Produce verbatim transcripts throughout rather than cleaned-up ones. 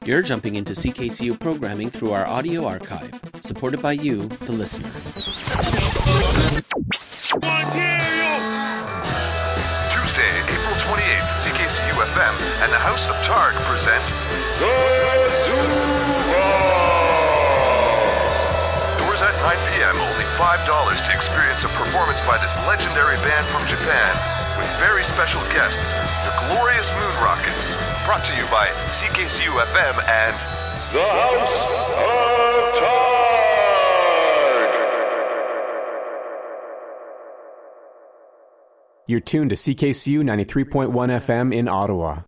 You're jumping into C K C U programming through our audio archive, supported by you, the listener. Tuesday, April twenty-eighth, C K C U F M and the House of Targ present The Zubas. Doors at nine p.m., only five dollars to experience a performance by this legendary band from Japan with very special guests, the Glorious Moon Rockets. Brought to you by C K C U F M and The House of Targ. You're tuned to C K C U ninety-three point one F M in Ottawa.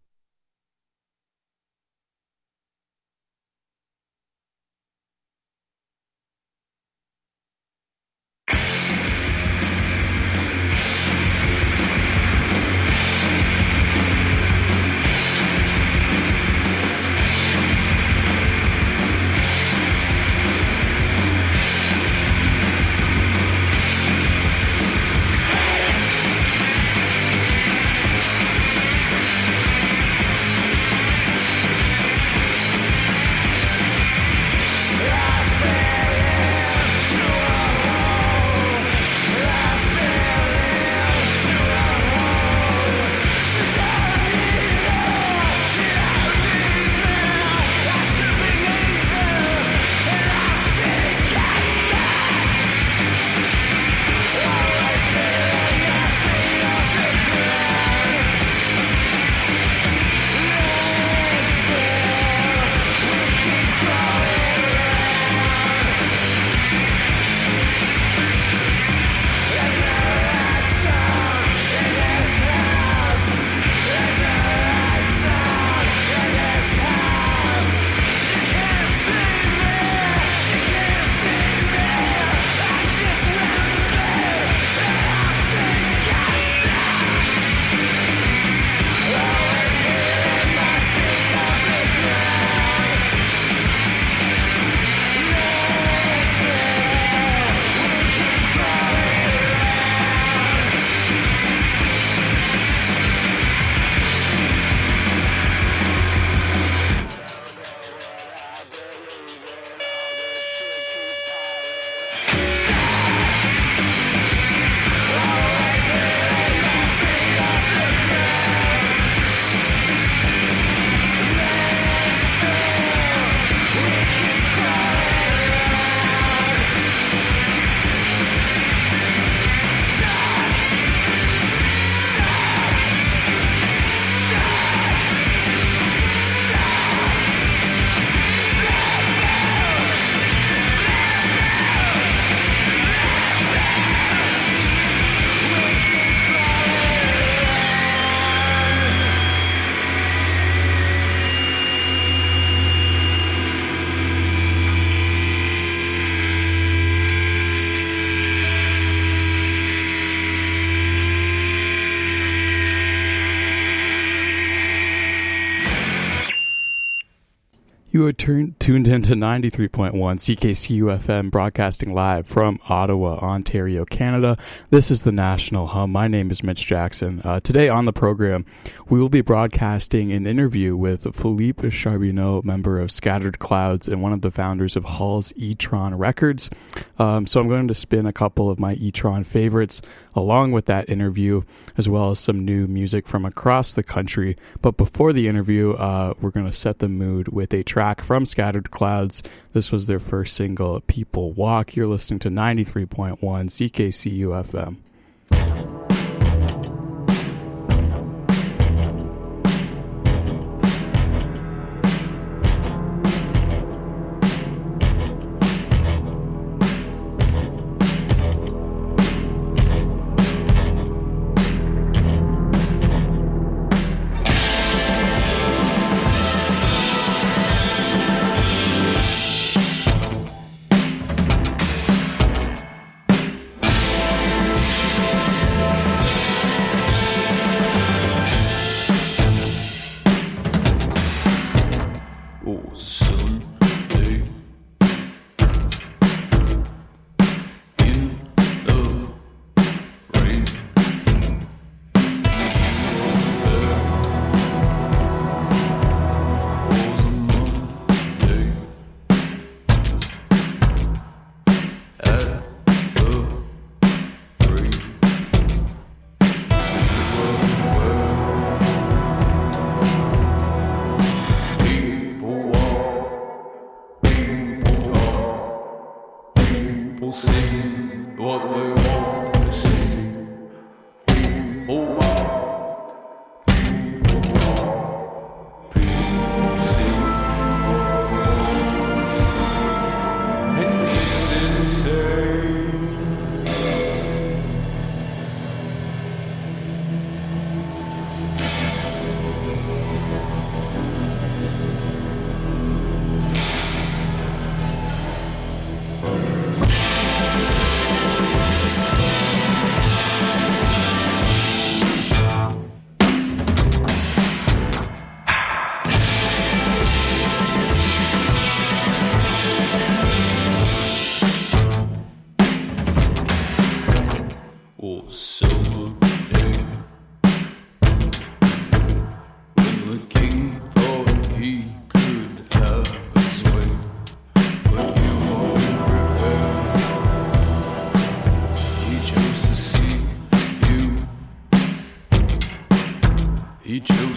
You are tuned tuned into ninety-three point one C K C U F M, broadcasting live from Ottawa, Ontario, Canada. This is the National Hum. My name is Mitch Jackson. Uh, today on the program, we will be broadcasting an interview with Philippe Charbonneau, member of Scattered Clouds and one of the founders of Hall's E-Tron Records. Um, so I'm going to spin a couple of my E-Tron favorites along with that interview, as well as some new music from across the country. But before the interview, uh, we're going to set the mood with a track from Scattered Clouds. This was their first single, People Walk. You're listening to ninety-three point one C K C U F M.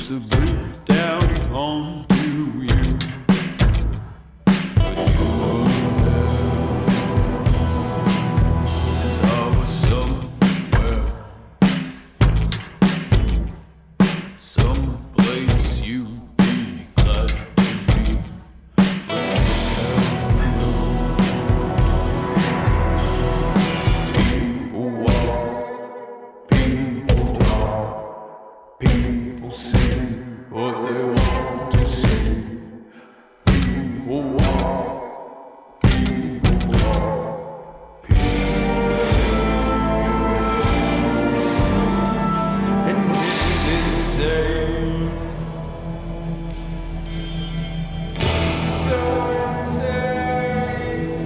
used to breathe down onto you, but you weren't there. As I was somewhere, someplace you'd be glad to be, but you never knew. People walk, people talk, people sing what they want to sing. People walk, people talk, people sing, and it's insane. So insane.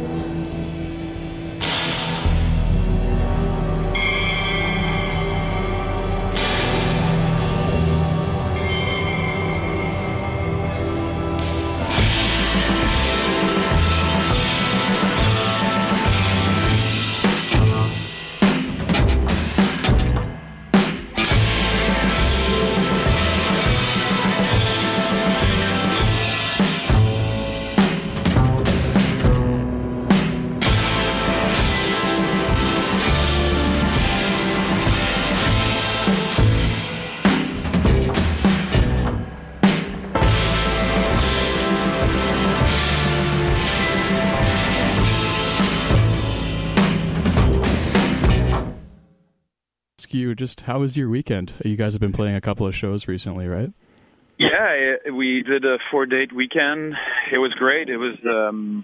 Ask you, just how was your weekend? You guys have been playing a couple of shows recently, right? Yeah, it- we did a four-date weekend. It was great. It was um,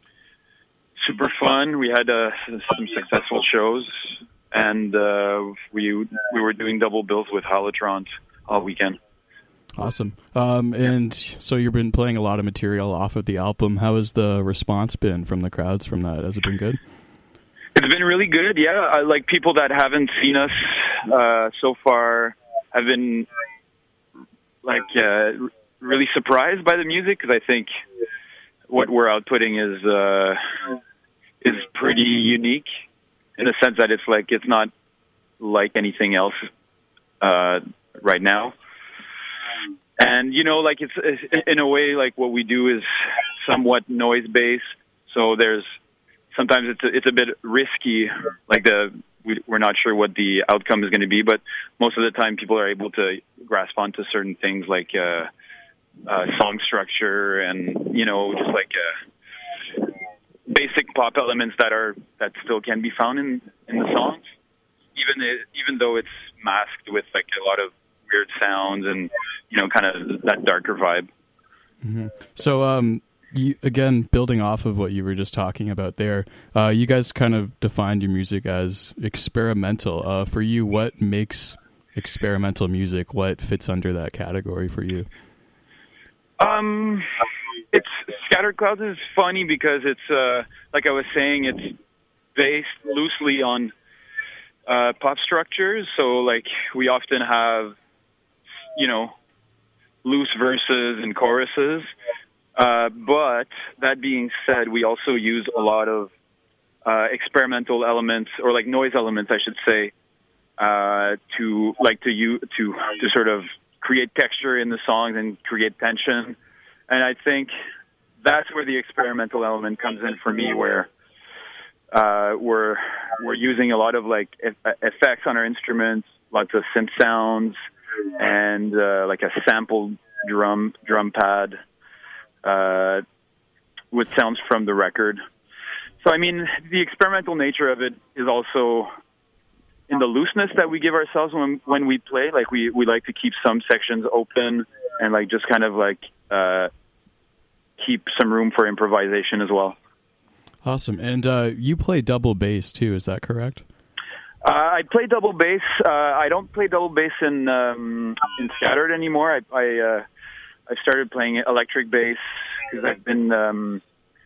super fun. We had uh, some successful shows, and uh, we we were doing double bills with Holotrons all weekend. Awesome. Um, and so you've been playing a lot of material off of the album. How has the response been from the crowds from that? Has it been good? It's been really good. Yeah, I, like people that haven't seen us uh, so far have been like uh, really surprised by the music, because I think what we're outputting is uh, is pretty unique in the sense that it's like it's not like anything else uh, right now. And you know, like it's, it's in a way like what we do is somewhat noise based. So there's sometimes it's a, it's a bit risky. Like the we, we're not sure what the outcome is going to be, but most of the time people are able to grasp onto certain things like uh, uh, song structure and you know just like uh, basic pop elements that are that still can be found in, in the songs, even it, even though it's masked with like a lot of weird sounds and you know kind of that darker vibe. Mm-hmm. So, um, you, again, building off of what you were just talking about there, uh, you guys kind of defined your music as experimental. Uh, for you, what makes experimental music? What fits under that category for you? Um, it's Scattered Clouds is funny because it's uh, like I was saying, it's based loosely on uh, pop structures. So like we often have, you know, loose verses and choruses. Uh, but that being said, we also use a lot of uh, experimental elements, or like noise elements, I should say, uh, to like to you to to sort of create texture in the songs and create tension. And I think that's where the experimental element comes in for me, where uh, we're we're using a lot of like e- effects on our instruments, lots of synth sounds, and uh, like a sampled drum drum pad. Uh, with sounds from the record. So, I mean, the experimental nature of it is also in the looseness that we give ourselves when when we play. Like, we, we like to keep some sections open and, like, just kind of, like, uh, keep some room for improvisation as well. Awesome. And uh, you play double bass, too, is that correct? Uh, I play double bass. Uh, I don't play double bass in um, in Scattered anymore. I... I uh, I started playing electric bass because I've been um,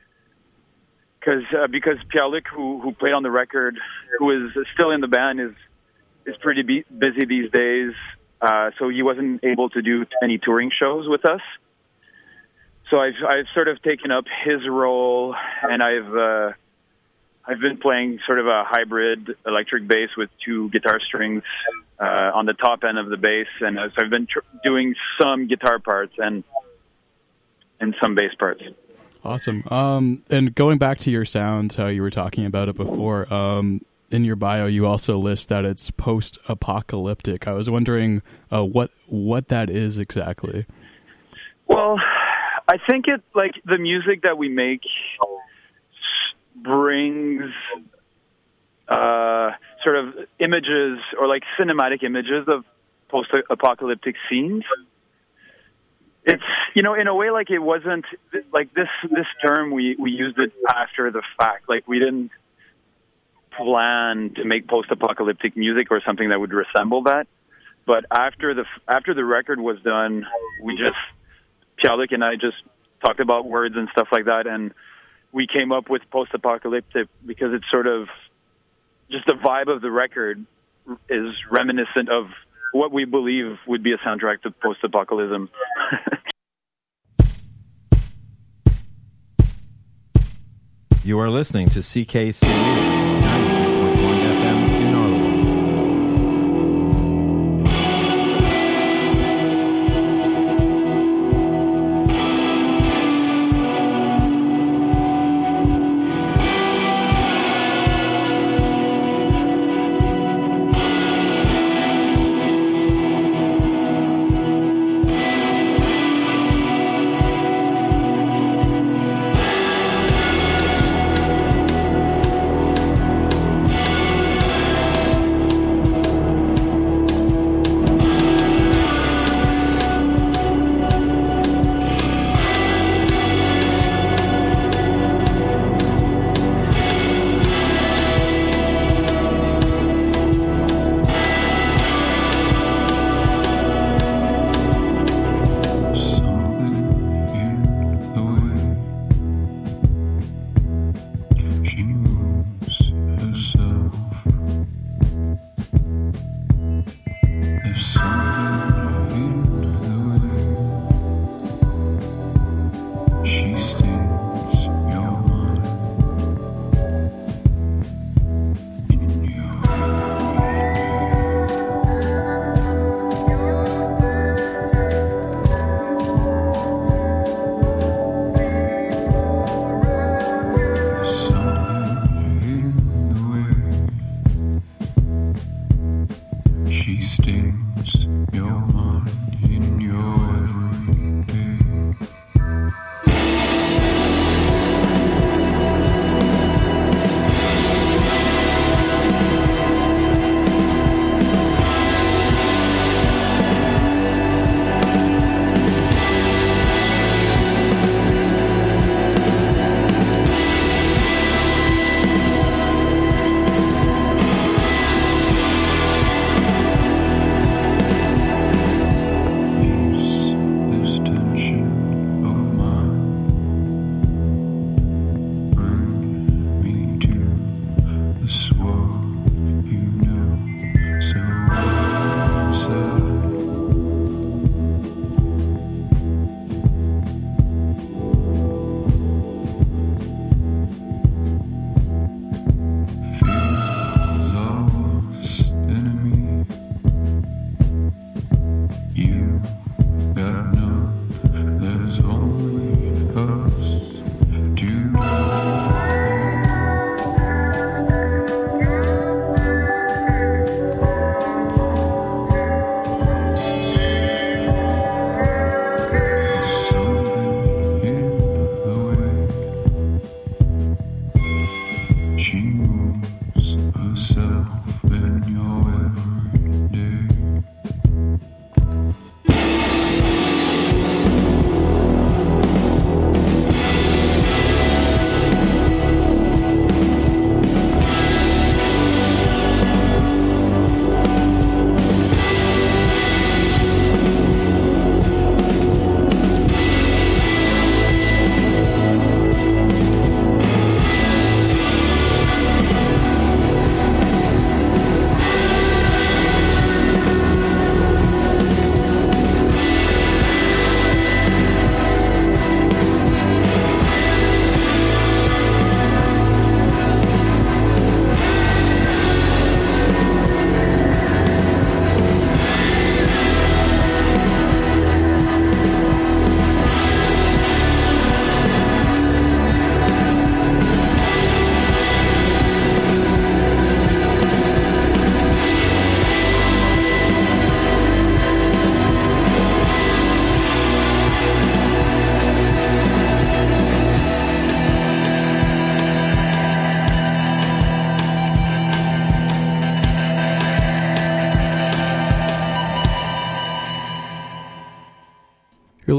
cause, uh, because Pierre-Luc, who who played on the record, who is still in the band, is is pretty be- busy these days. Uh, so he wasn't able to do any touring shows with us. So I've I've sort of taken up his role, and I've uh, I've been playing sort of a hybrid electric bass with two guitar strings uh, on the top end of the bass, and uh, so I've been tr- doing some guitar parts and and some bass parts. Awesome. Um, and going back to your sound, how you were talking about it before, um, in your bio, you also list that it's post-apocalyptic. I was wondering uh, what what that is exactly. Well, I think it like the music that we make brings uh, sort of images or like cinematic images of post-apocalyptic scenes. It's, you know, in a way, like it wasn't like this, this term, we, we used it after the fact. Like we didn't plan to make post-apocalyptic music or something that would resemble that. But after the, after the record was done, we just, Pierre-Luc and I just talked about words and stuff like that. And we came up with post-apocalyptic because it's sort of just the vibe of the record is reminiscent of what we believe would be a soundtrack to post-apocalypse. You are listening to C K C U ninety-three point one F M in Ottawa.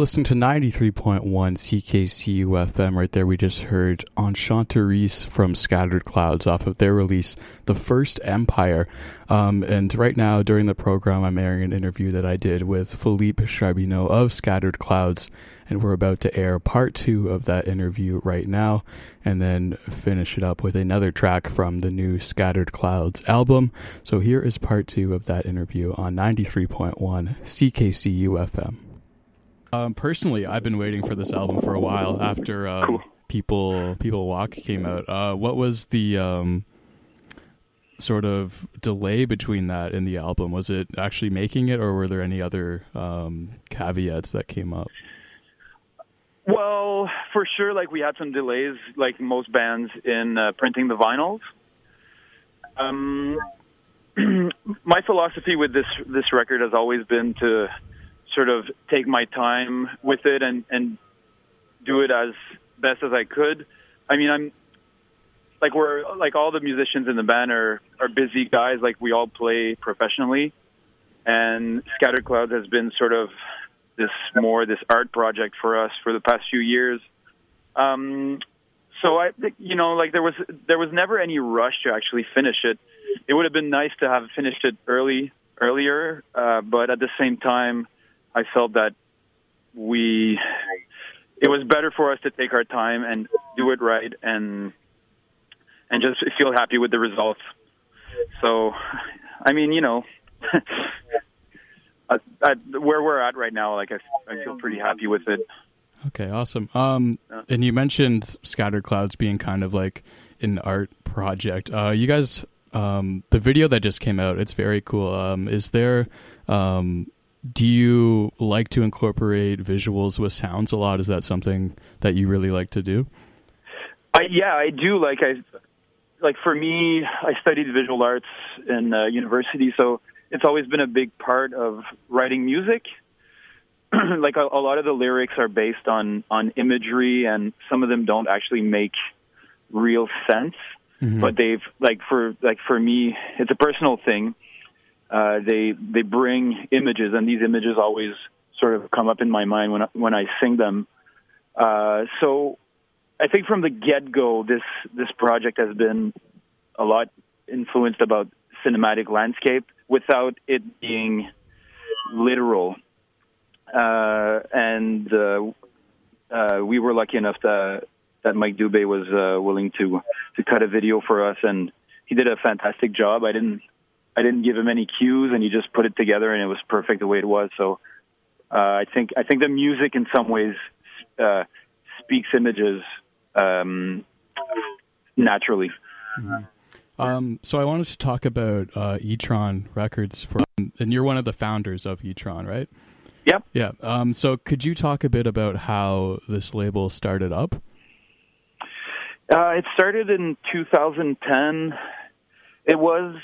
listening to ninety-three point one C K C U F M. Right there, we just heard Enchanteresse from Scattered Clouds off of their release, The First Empire. Um, and right now, during the program, I'm airing an interview that I did with Philippe Charbonneau of Scattered Clouds, and we're about to air part two of that interview right now, and then finish it up with another track from the new Scattered Clouds album. So here is part two of that interview on ninety-three point one C K C U F M. Um, personally, I've been waiting for this album for a while after um, Cool. People People Walk came out. Uh, what was the um, sort of delay between that and the album? Was it actually making it, or were there any other um, caveats that came up? Well, for sure, like we had some delays, like most bands, in uh, printing the vinyls. Um, my philosophy with this this record has always been to sort of take my time with it and, and do it as best as I could. I mean, I'm like we're like all the musicians in the band are, are busy guys. Like we all play professionally, and Scattered Clouds has been sort of this more this art project for us for the past few years. Um, so I, you know, like there was there was never any rush to actually finish it. It would have been nice to have finished it early earlier, uh, but at the same time, I felt that we, it was better for us to take our time and do it right and and just feel happy with the results. So, I mean, you know, at, at where we're at right now, like I, I feel pretty happy with it. Okay, awesome. Um, and you mentioned Scattered Clouds being kind of like an art project. Uh, you guys, um, the video that just came out, it's very cool. Um, is there... Um, Do you like to incorporate visuals with sounds a lot? Is that something that you really like to do? I, yeah, I do. Like I, like for me, I studied visual arts in uh, university, so it's always been a big part of writing music. Like a, a lot of the lyrics are based on on imagery, and some of them don't actually make real sense. Mm-hmm. But they've like for like for me, it's a personal thing. Uh, they they bring images, and these images always sort of come up in my mind when I, when I sing them. Uh, so I think from the get-go, this this project has been a lot influenced about cinematic landscape without it being literal. Uh, and uh, uh, we were lucky enough that that Mike Dubé was uh, willing to to cut a video for us, and he did a fantastic job. I didn't. I didn't give him any cues, and he just put it together, and it was perfect the way it was. So uh, I think I think the music in some ways uh, speaks images um, naturally. Mm-hmm. Um, so I wanted to talk about uh, E-Tron Records, for, and you're one of the founders of E-Tron, right? Yep. Yeah. Um, so could you talk a bit about how this label started up? Uh, it started in two thousand ten. It was...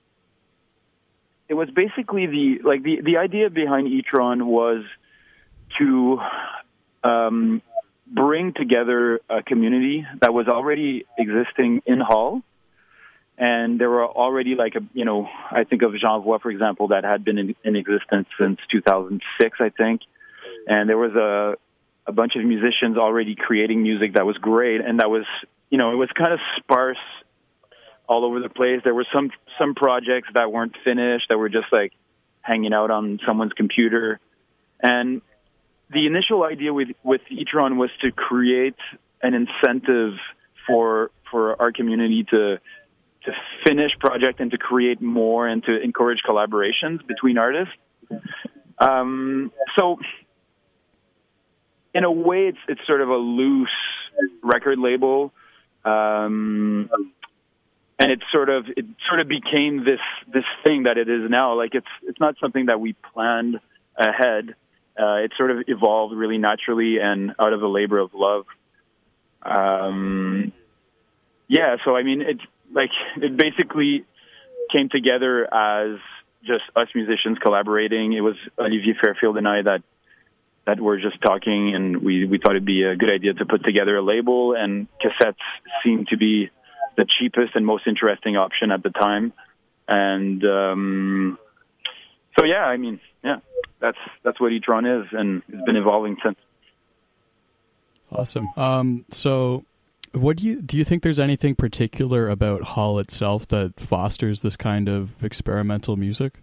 It was basically the like the, the idea behind E-Tron was to um, bring together a community that was already existing in Hull, and there were already like a you know I think of J'Envoie, for example, that had been in, in existence since two thousand six, I think, and there was a a bunch of musicians already creating music that was great, and that was you know it was kind of sparse all over the place. There were some some projects that weren't finished, that were just like hanging out on someone's computer. And the initial idea with with E-Tron was to create an incentive for for our community to to finish project and to create more and to encourage collaborations between artists. Um, so in a way, it's it's sort of a loose record label. Um, And it sort of it sort of became this this thing that it is now. Like it's it's not something that we planned ahead. Uh, it sort of evolved really naturally and out of a labor of love. Um, yeah, so I mean, it like it basically came together as just us musicians collaborating. It was Olivier Fairfield and I that that were just talking, and we we thought it'd be a good idea to put together a label. And cassettes seemed to be the cheapest and most interesting option at the time. And um, so yeah, I mean, yeah, that's that's what e-tron is, and it's been evolving since. Awesome. Um, so, what do you do? You think there's anything particular about Hull itself that fosters this kind of experimental music?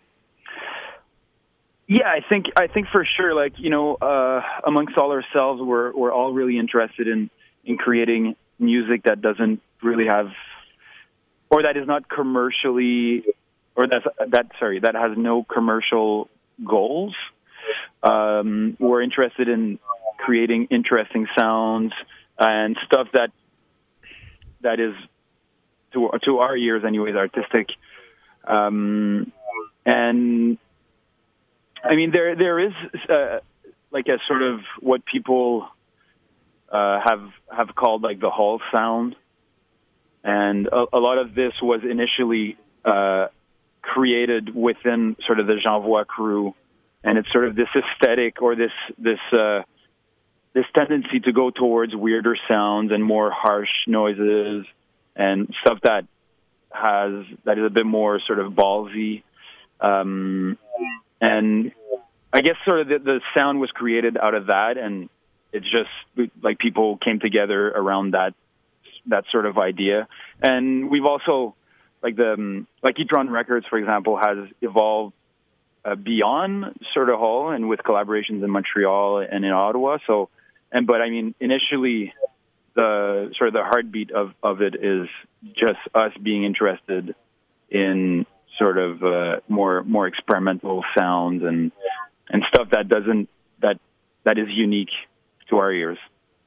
Yeah, I think I think for sure. Like, you know, uh, amongst all ourselves, we're we're all really interested in in creating music that doesn't really have, or that is not commercially, or that's that sorry, that has no commercial goals. Um, we're interested in creating interesting sounds and stuff that that is, to to our ears, anyways, artistic. Um, and I mean, there there is uh, like a sort of what people uh, have have called like the Hull sound, and a, a lot of this was initially uh, created within sort of the J'Envoie crew, and it's sort of this aesthetic or this this uh, this tendency to go towards weirder sounds and more harsh noises and stuff that has that is a bit more sort of ballsy. Um, And I guess sort of the, the sound was created out of that, and it's just like people came together around that that sort of idea. And we've also, like the um, like e-tron Records, for example, has evolved uh, beyond sort of Hull and with collaborations in Montreal and in Ottawa. So, and but I mean, initially, the sort of the heartbeat of, of it is just us being interested in sort of uh, more more experimental sounds and and stuff that doesn't that that is unique to our ears.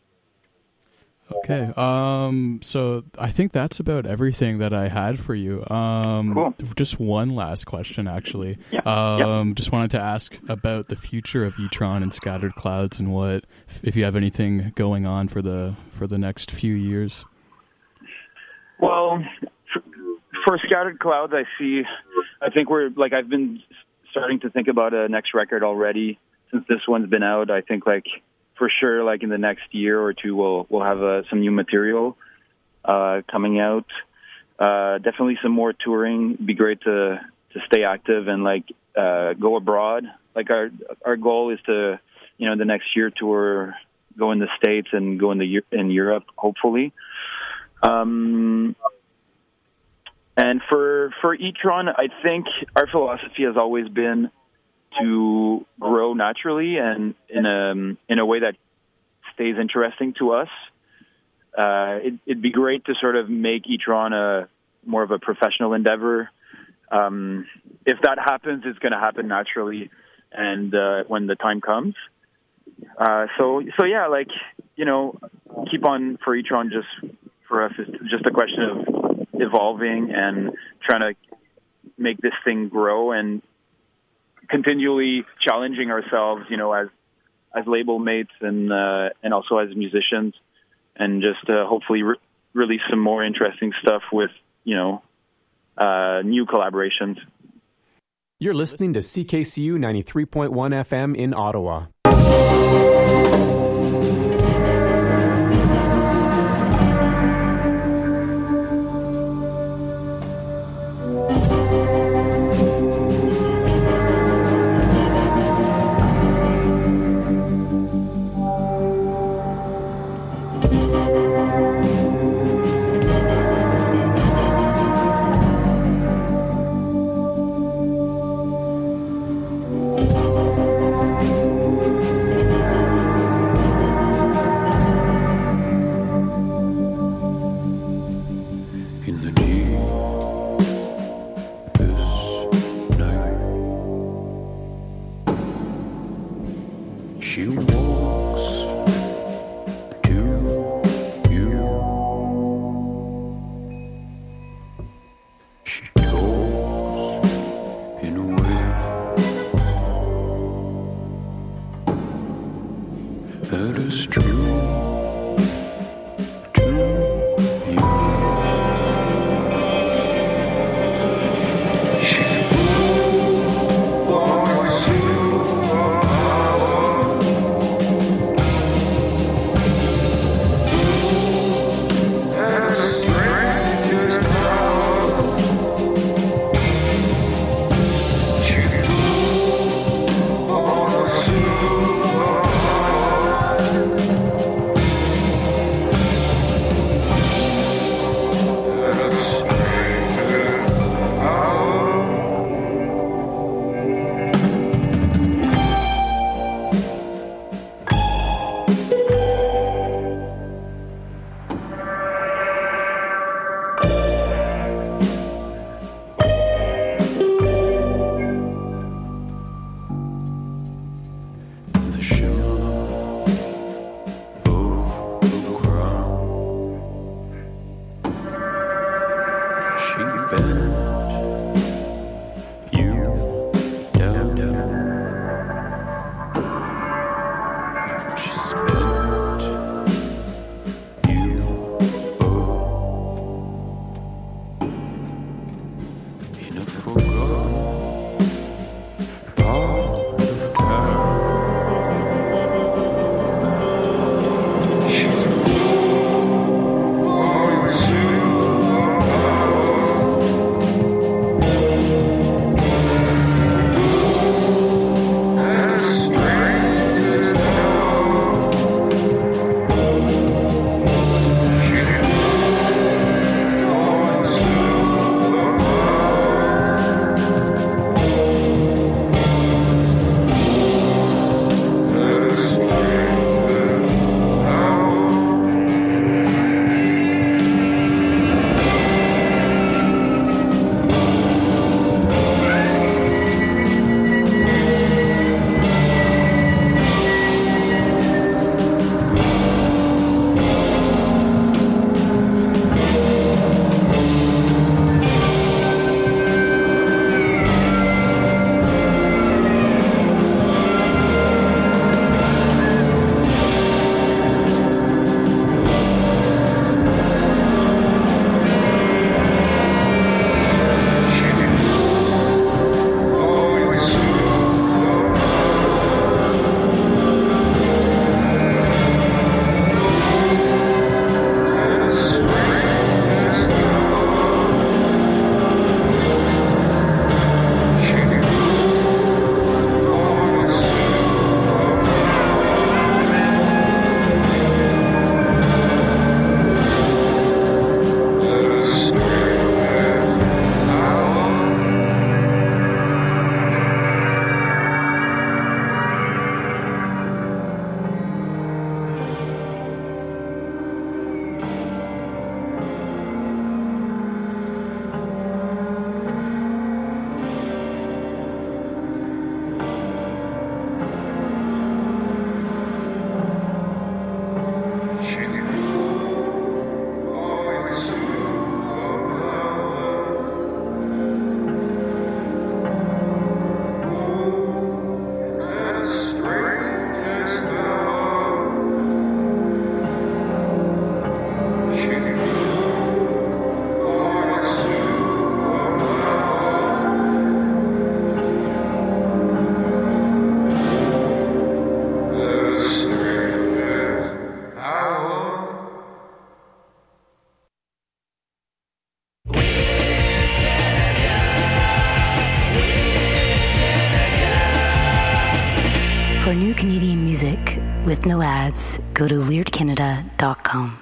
Okay, um, so I think that's about everything that I had for you. Um, cool. Just one last question, actually. Yeah. Um, yeah. Just wanted to ask about the future of e-tron and Scattered Clouds, and what if you have anything going on for the for the next few years. Well, for Scattered Clouds, I see, I think we're, like, I've been starting to think about a next record already since this one's been out. I think, like, for sure, like, in the next year or two, we'll we'll have uh, some new material uh, coming out. Uh, definitely some more touring. It'd be great to, to stay active and, like, uh, go abroad. Like, our our goal is to, you know, the next year tour, go in the States and go in, the, in Europe, hopefully. Um... And for, for e-tron, I think our philosophy has always been to grow naturally and in a, in a way that stays interesting to us. Uh, it, it'd be great to sort of make e-tron a more of a professional endeavor. Um, if that happens, it's going to happen naturally and uh, when the time comes. Uh, so, so yeah, like, you know, keep on for e-tron just for us. It's just a question of evolving and trying to make this thing grow and continually challenging ourselves, you know, as as label mates and uh, and also as musicians, and just uh, hopefully re- release some more interesting stuff with, you know, uh, new collaborations. You're listening to C K C U ninety-three point one F M in Ottawa. with no ads, go to weird canada dot com.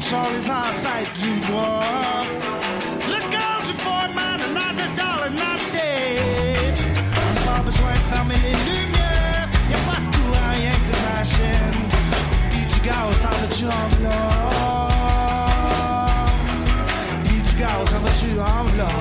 sur les ancêtres du bois. Le compte du foreman, not a dollar, not a day. On n'a pas besoin de fermer les lumières. Y'a pas de courant, rien que la machine. Puis du gaz dans le job là. Puis du gaz dans le job là.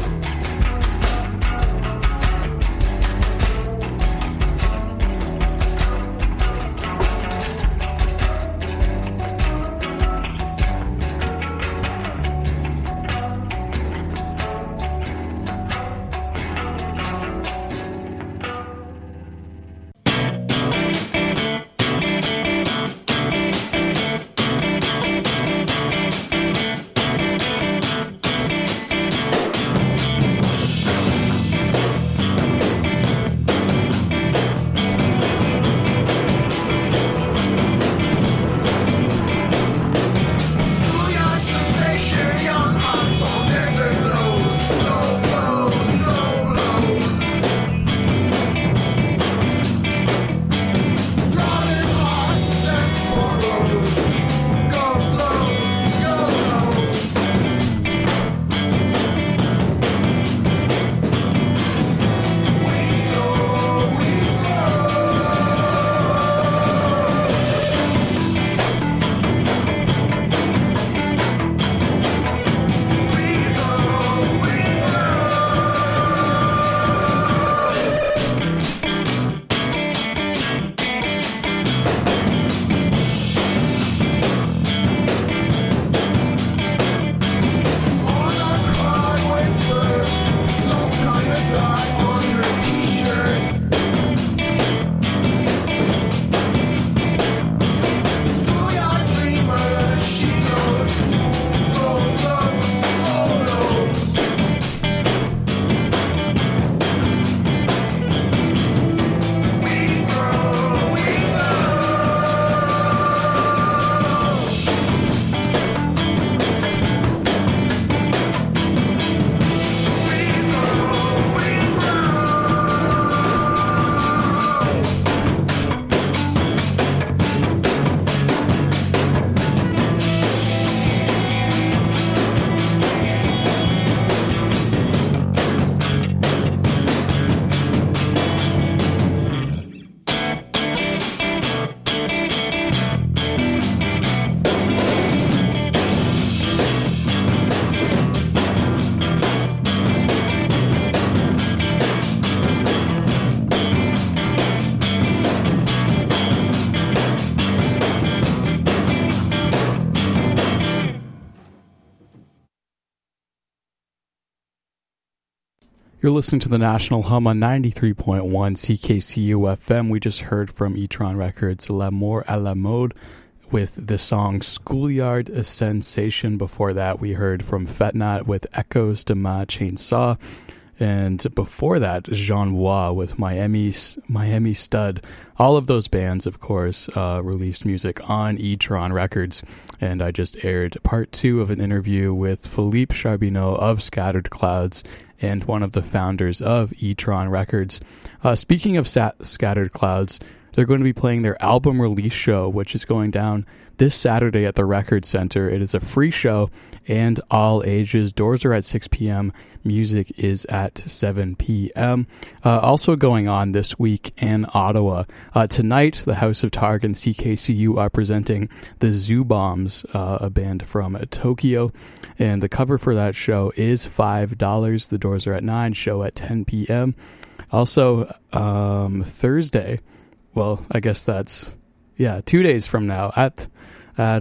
You're listening to the National Hum on ninety-three point one C K C U F M. We just heard from E-Tron Records, L'amour à la mode, with the song Schoolyard, a Sensation. Before that, we heard from Fetnat with Echoes de Ma Chainsaw. And before that, Jean Bois with Miami Miami Stud. All of those bands, of course, uh, released music on E-Tron Records. And I just aired part two of an interview with Philippe Charbonneau of Scattered Clouds and one of the founders of E-Tron Records. Uh, speaking of Sat- Scattered Clouds, they're going to be playing their album release show, which is going down this Saturday at the Record Center. It is a free show and all ages. Doors are at six p.m. Music is at seven p.m. Uh, also going on this week in Ottawa. Uh, tonight, the House of Targ and C K C U are presenting the Zoo Bombs, uh, a band from Tokyo. And the cover for that show is five dollars. The doors are at nine, show at ten p.m. Also, um, Thursday, well, I guess that's, yeah, two days from now at... At,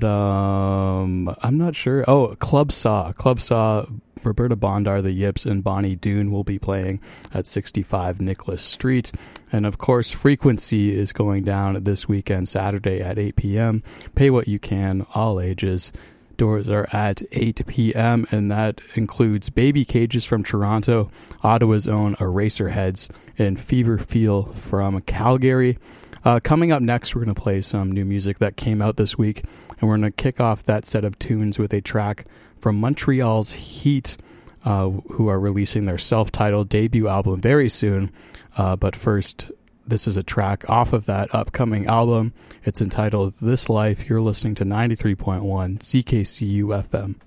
um, I'm not sure. Oh, Club Saw. Club Saw, Roberta Bondar, the Yips, and Bonnie Doon will be playing at sixty-five Nicholas Street. And, of course, Frequency is going down this weekend, Saturday at eight p.m. Pay what you can, all ages. Doors are at eight p.m., and that includes Baby Cages from Toronto, Ottawa's own Eraserheads, and Fever Feel from Calgary. Uh, coming up next, we're going to play some new music that came out this week, and we're going to kick off that set of tunes with a track from Montreal's Heat, uh, who are releasing their self-titled debut album very soon. Uh, but first, this is a track off of that upcoming album. It's entitled This Life. You're listening to ninety-three point one C K C U F M.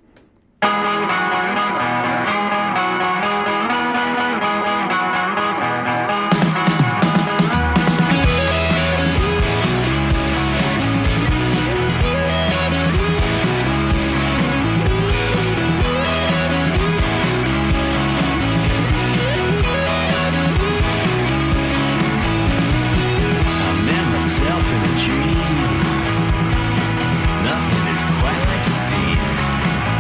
Nothing is quite like it seems.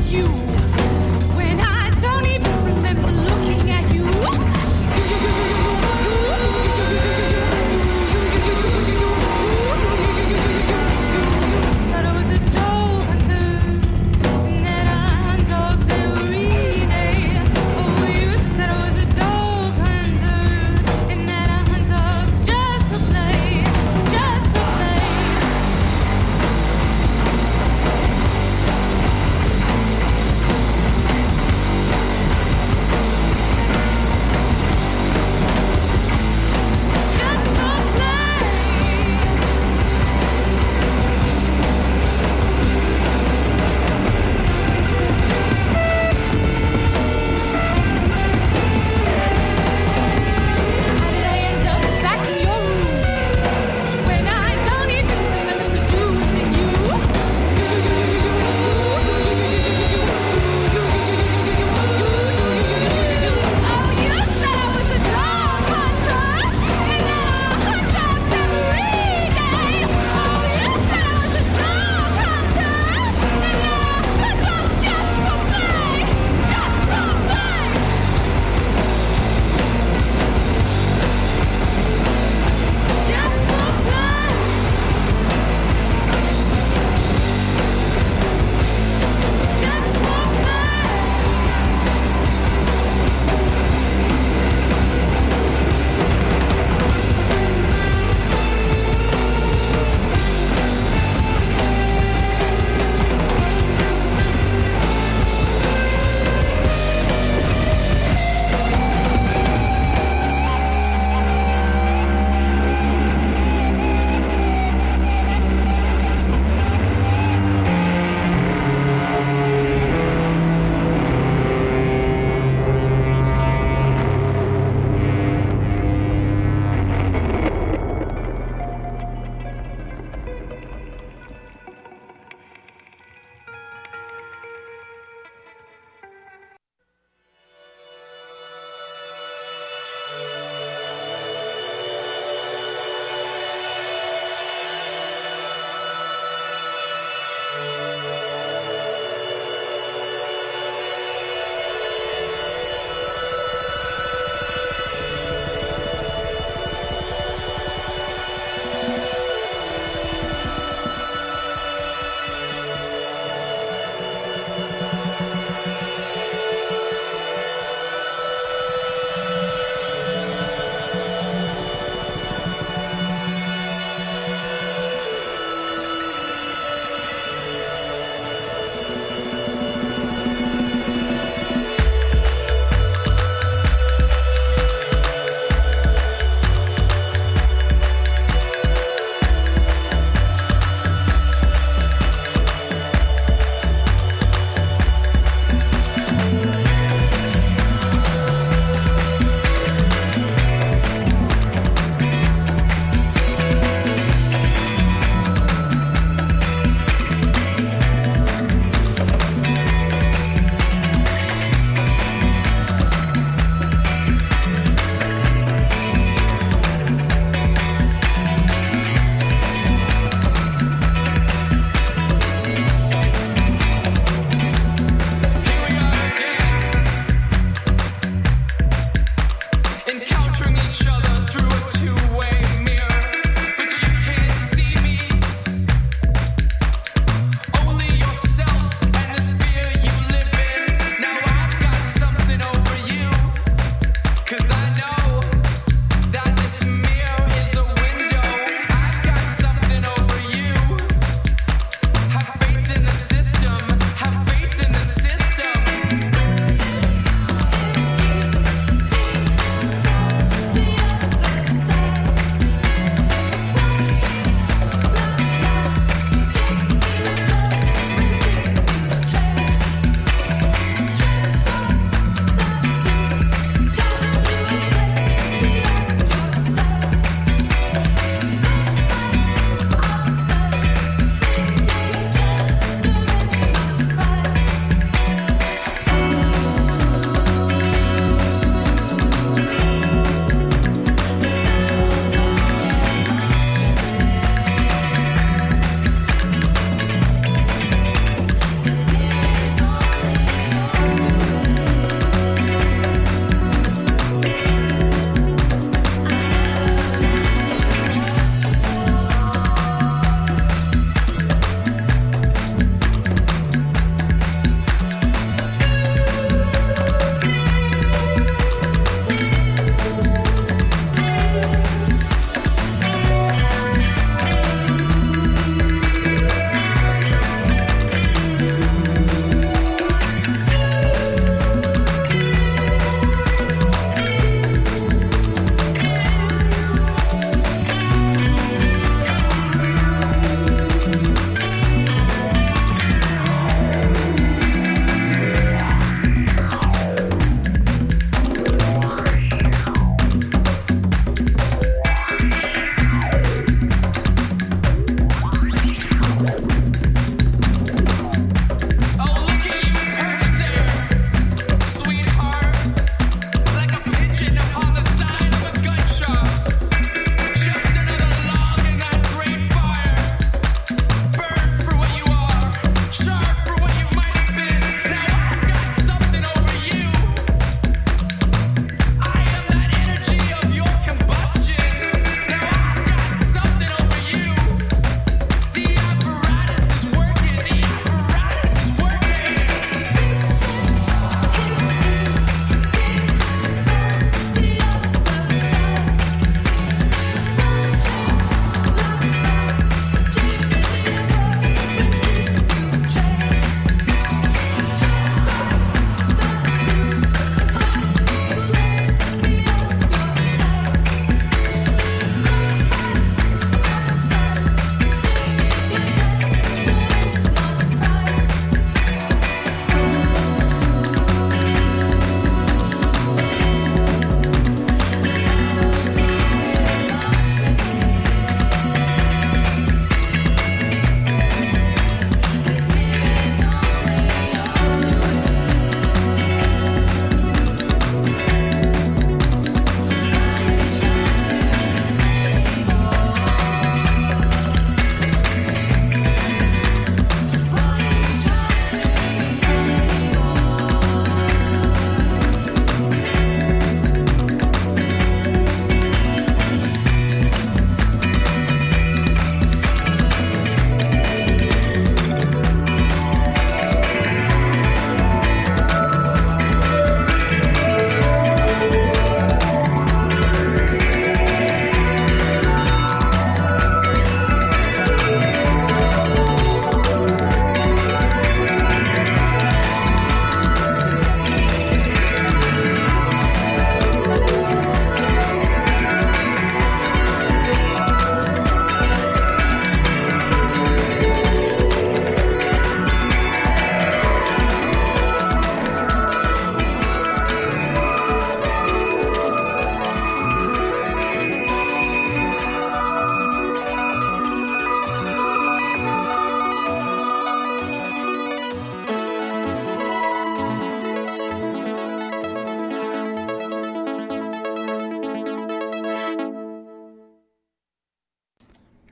you when I don't even remember looking at you. Said I was a dog hunter and that I hunt dogs every day. Oh, you said I was a dog hunter and that I hunt dogs just for play, just for play.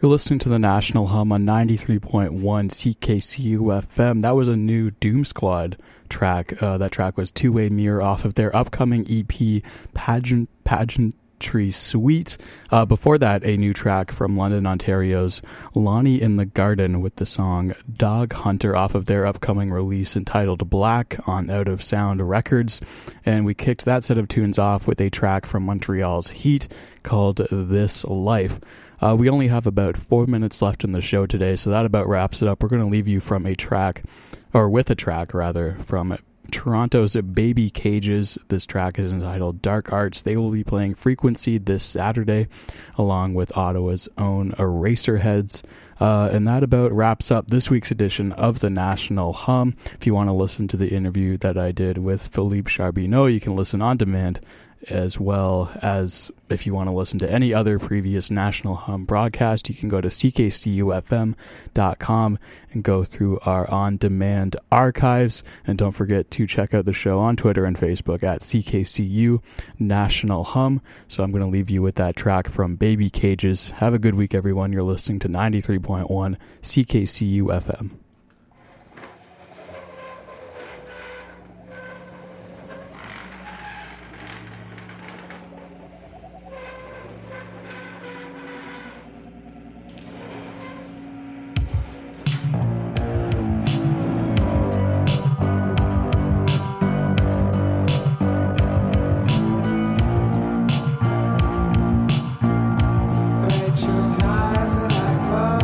You're listening to the National Hum on ninety-three point one C K C U F M. That was a new Doom Squad track. Uh, that track was Two-Way Mirror off of their upcoming E P, Pageant Pageantry Suite. Uh, before that, a new track from London, Ontario's Lonnie in the Garden with the song Dog Hunter off of their upcoming release entitled Black on Out of Sound Records. And we kicked that set of tunes off with a track from Montreal's Heat called This Life. Uh, we only have about four minutes left in the show today, so that about wraps it up. We're going to leave you from a track, or with a track rather, from Toronto's Baby Cages. This track is entitled Dark Arts. They will be playing Frequency this Saturday, along with Ottawa's own Eraserheads. Uh, and that about wraps up this week's edition of the National Hum. If you want to listen to the interview that I did with Philippe Charbonneau, you can listen on demand, as well as if you want to listen to any other previous National Hum broadcast, you can go to C K C U F M dot com and go through our on-demand archives. And don't forget to check out the show on Twitter and Facebook at C K C U National Hum. So I'm going to leave you with that track from Baby Cages. Have a good week, everyone. You're listening to ninety-three point one C K C U F M. Rachel's eyes are like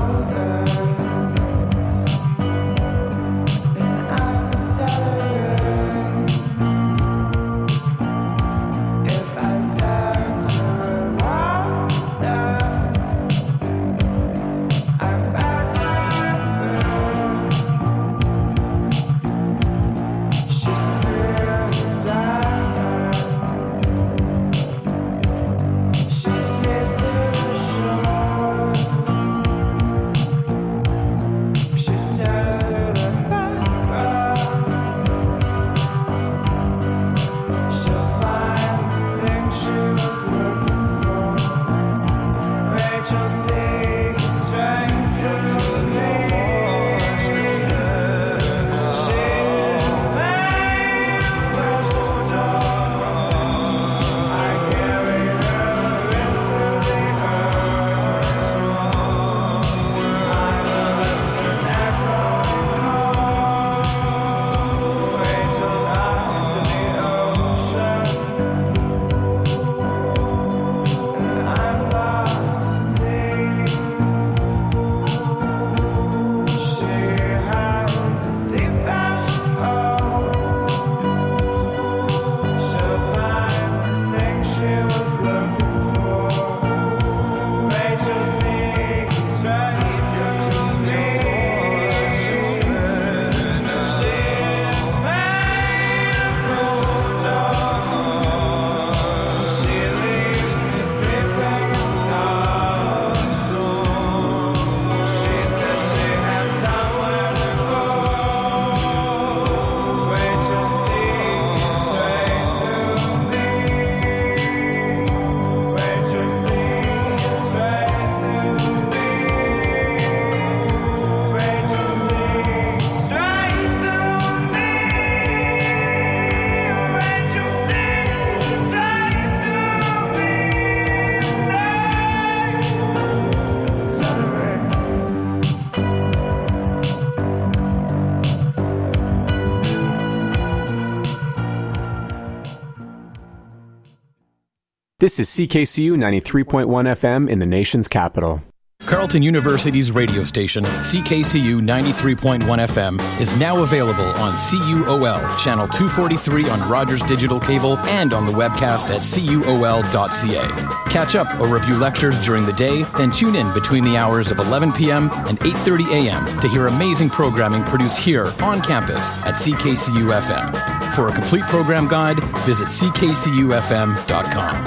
This is C K C U ninety-three point one F M in the nation's capital. Carleton University's radio station, C K C U ninety-three point one F M, is now available on C U O L, channel two forty-three on Rogers Digital Cable, and on the webcast at C U O L dot C A. Catch up or review lectures during the day, then tune in between the hours of eleven p.m. and eight thirty a.m. to hear amazing programming produced here on campus at C K C U F M. For a complete program guide, visit C K C U F M dot com.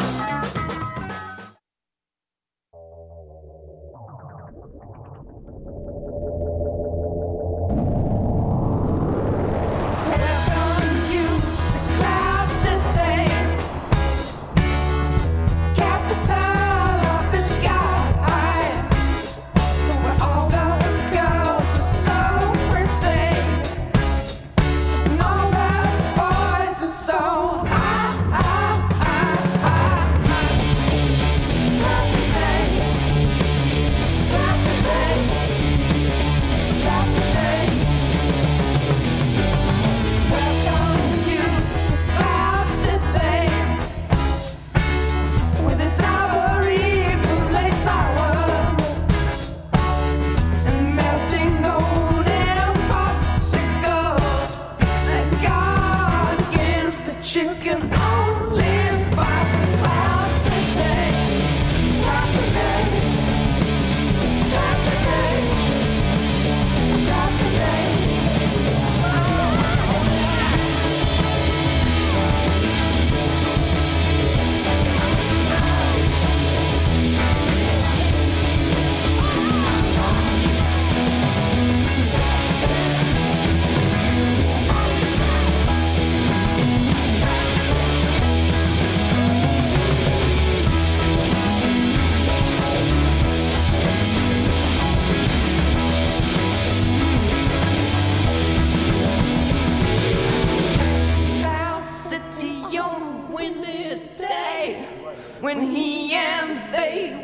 when he and they